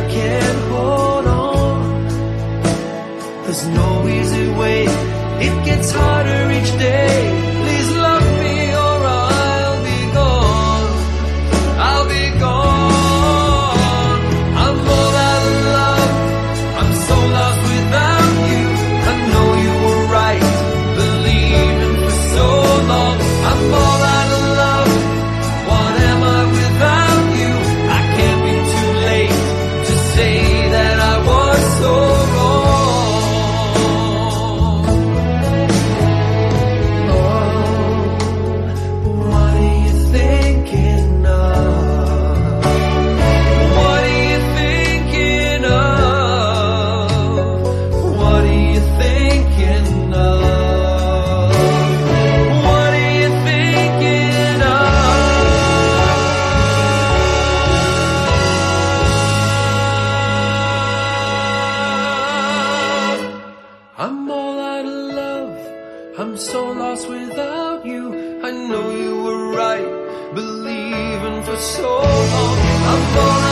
can't hold on. There's no easy way, it gets harder each day. Please love me or I'll be gone. I'll be gone. I'm all out of love, I'm so lost without you. I know you were right, believing for so long. I'm all out of love, what am I without you? I can't be too late to say that I was so wrong. Oh, what are you thinking of? What are you thinking of? What are you thinking of? What are you thinking of? I'm all out of love, I'm so lost without you. I know you were right, believing for so long. I'm all